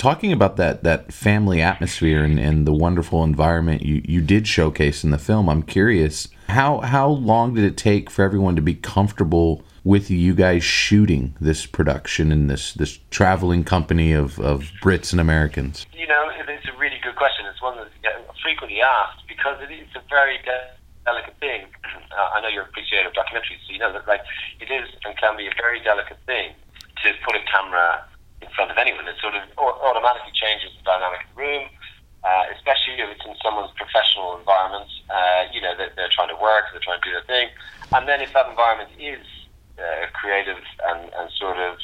talking about that family atmosphere and the wonderful environment you did showcase in the film, I'm curious, how long did it take for everyone to be comfortable with you guys shooting this production in this traveling company of Brits and Americans? It's a really good question. It's one that's frequently asked because it's a very delicate thing. I know you're an appreciator of documentaries, so you know that it is and can be a very delicate thing to put a camera in front of anyone. It sort of automatically changes the dynamic of the room, especially if it's in someone's professional environment. They're trying to work, they're trying to do their thing, and then if that environment is creative and sort of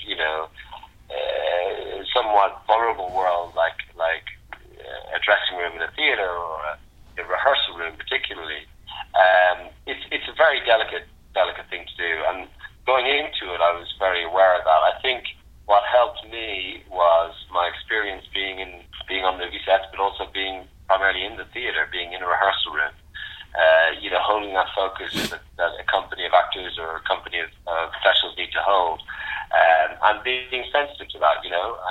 somewhat vulnerable world like a dressing room in a theatre or a rehearsal room particularly, it's a very delicate thing to do, and going into it I was very aware of that. I think what helped me was my experience being on movie sets, but also being primarily in the theatre, being in a rehearsal room, holding that focus that a company of actors or a company of professionals need to hold, and being sensitive to that.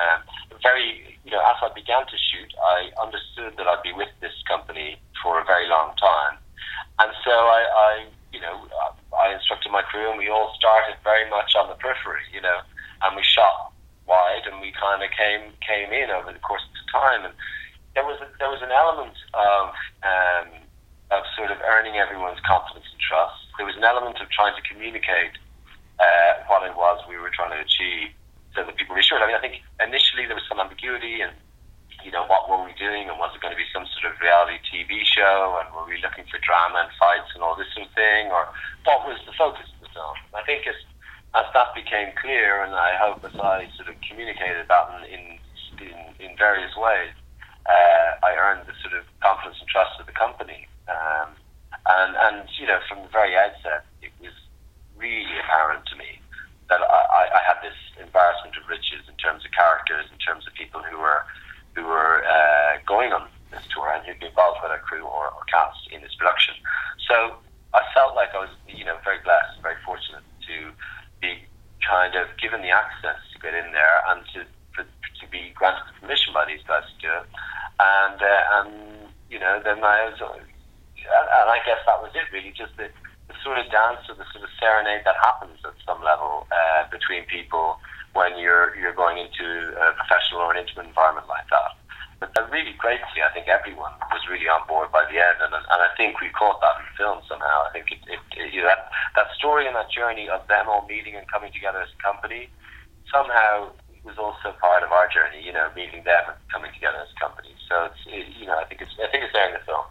As I began to shoot, I understood that I'd be with this company for a very long time, and so I instructed my crew, and we all started very much on the periphery, and we shot wide, and we kind of came in over the course of time, and there was an element of sort of earning everyone's confidence and trust. There was an element of trying to communicate what it was we were trying to achieve, so that people were reassured. I think initially there was some ambiguity, and what were we doing, and was it going to be some sort of reality TV show, and were we looking for drama and fights and all this sort of thing, or what was the focus of the film? And I think as that became clear, and I hope as I sort of communicated that in various ways, I earned the sort of confidence and trust of the company. And from the very outset, it was really apparent to me that I had this embarrassment of riches in terms of characters, in terms of people who were going on this tour and who'd be involved with our crew or cast in this production. So I felt like I was, very blessed, very fortunate to be kind of given the access to get in there and to be granted the permission by these guys to do it. And then I guess that was it really, just the sort of dance or the sort of serenade that happens at some level between people when you're going into a professional or an intimate environment like that. But really gratefully, I think everyone was really on board by the end, and I think we caught that in the film somehow. I think that story and that journey of them all meeting and coming together as a company somehow was also part of our journey, meeting them and coming together as a company. So I think it's there in the film.